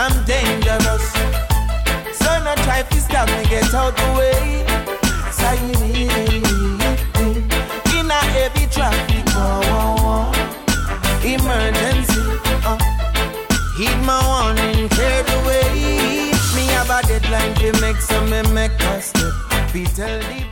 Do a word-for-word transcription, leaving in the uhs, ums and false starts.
I'm dangerous. So no try to stop me, get out the way. Siren, in a heavy traffic, oh, oh, oh. Emergency, uh. Heed my warning, clear the way. Me have a deadline to make some me make a step. Be tell the